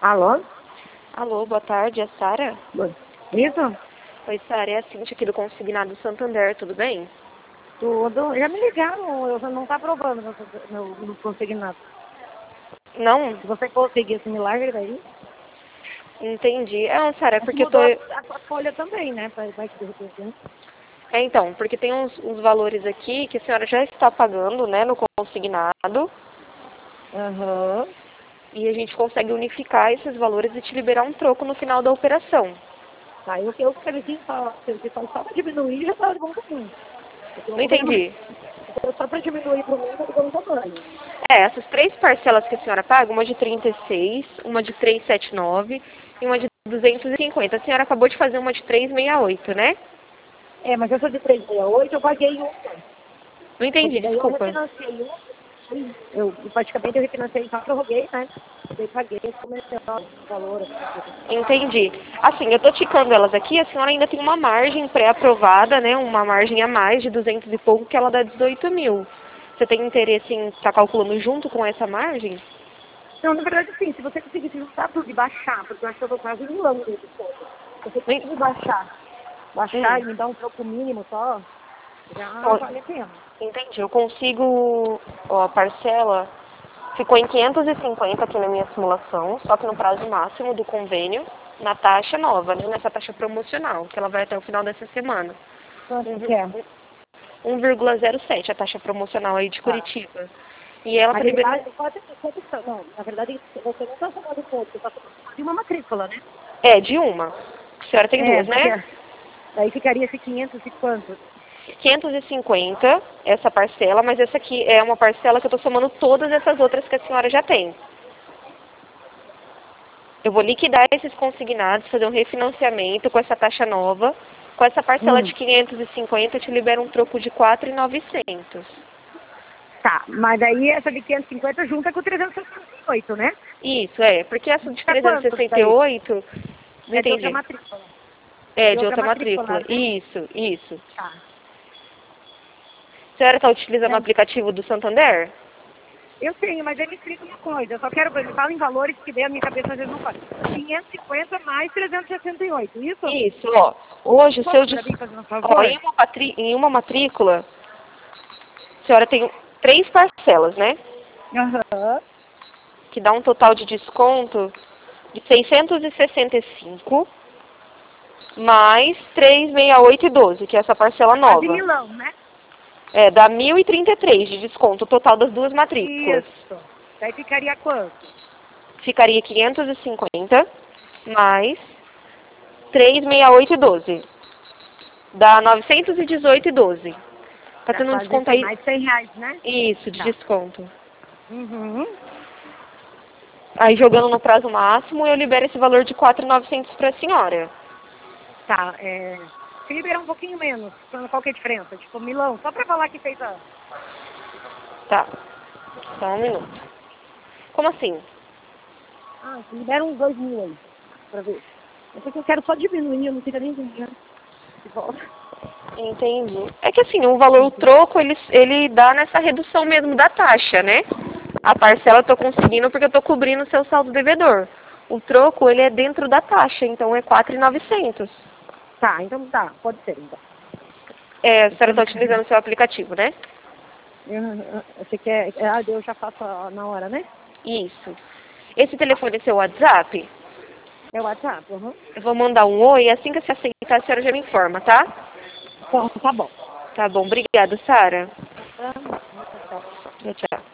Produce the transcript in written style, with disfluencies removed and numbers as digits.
Alô? Alô, boa tarde, é a Sara? Isso? Oi, Sara, é a Cintia aqui do Consignado Santander, tudo bem? Tudo. Já me ligaram, eu não tá aprovando no consignado. Não? Se você conseguir esse milagre daí, Entendi. Sara, é mas porque eu tô... mudou a folha também, né? Vai que de repente, né? Então, porque tem uns valores aqui que a senhora já está pagando, né, no consignado, Aham. e a gente consegue unificar esses valores e te liberar um troco no final da operação. Tá, eu quero sim, só pra diminuir já tá bom tamanho. Porque eu Não vou comer mais. entendi. Então, só pra diminuir pro mim, tá de bom tamanho. Essas três parcelas que a senhora paga, uma de 36, uma de 379 e uma de 250. A senhora acabou de fazer uma de 368, né? É, mas essa de 368 eu paguei uma. Não entendi, Porque daí eu desculpa. refinanciei uma. Eu praticamente eu refinanciei, só prorroguei, né? Daí paguei comercial, valor, assim, tudo. Entendi. Assim, eu tô ticando elas aqui, a senhora ainda tem uma margem pré-aprovada, né? Uma margem a mais de 200 e pouco, que ela dá 18 mil. Você tem interesse em estar calculando junto com essa margem? Não, na verdade, sim, se você conseguisse juntar tudo e baixar, porque eu acho que eu tô quase um ano desse ponto. Se você Hum. conseguir baixar e me dar um troco mínimo só, já Ó, vale a pena. entendi. Eu consigo, ó, a parcela ficou em 550 aqui na minha simulação, só que no prazo máximo do convênio, na taxa nova, né? Nessa taxa promocional, que ela vai até o final dessa semana. Quanto Um que é? 1,07 a taxa promocional aí de Tá. Curitiba. E ela tá Mas ele liberando. tá, quanto tá? Não, na verdade, você não tá chamando ponto, você tá chamando de uma matrícula, né? É, de uma. A senhora tem É, duas, porque né? daí ficaria esse 500 e quanto? 550 essa parcela, mas essa aqui é uma parcela que eu estou somando todas essas outras que a senhora já tem. Eu vou liquidar esses consignados, fazer um refinanciamento com essa taxa nova. Com essa parcela de 550, eu te libero um troco de 4.900. Tá, mas daí essa de 550 junta com 368, né? Isso, é. Porque essa de Tá quanto daí? 368, não É de outra entendi. matrícula. É, De de outra outra matrícula, matrícula. né? Isso, isso. Tá. A senhora está utilizando o Não, aplicativo do Santander? eu tenho, mas ele explica uma coisa. Eu só quero, ele fala em valores que daí a minha cabeça às vezes não faz. 550 mais 368, isso? Isso, ó. Hoje o seu... Pode pra mim fazer um Ó, favor? em uma matrícula, a senhora tem três parcelas, né? Aham. Que dá um total de desconto de 665 mais 368,12, que é essa parcela A de nova. Milão, né? É, dá 1.033 de desconto, o total das duas matrículas. Isso. Daí ficaria quanto? Ficaria 550 mais 368,12. Dá 918,12. Tá Dá tendo um quase desconto aí. mais 100 reais, né? Isso, de Tá. desconto. Uhum. Aí jogando no prazo máximo, eu libero esse valor de 4.900 para a senhora. Tá, se liberar um pouquinho menos, qual que é a diferença? Tipo, Milão, só pra falar que fez a... Tá, só um minuto. Como assim? Ah, se libera uns 2.000 aí, pra ver. É porque eu quero só diminuir, eu não queria nem dinheiro de volta. Entendi. É que assim, o valor, o troco, ele dá nessa redução mesmo da taxa, né? A parcela eu tô conseguindo porque eu tô cobrindo o seu saldo devedor. O troco, ele é dentro da taxa, então é 4.900. Tá, então tá, pode ser então. É, a senhora tá utilizando o seu aplicativo, né? Você quer... eu já faço na hora, né? Isso. Esse Tá. telefone é seu WhatsApp? É o WhatsApp, uhum. Eu vou mandar um oi e assim que você aceitar, a senhora já me informa, tá? Então, tá bom. Tá bom, obrigada, Sara. Tá, tchau. Tchau, tchau.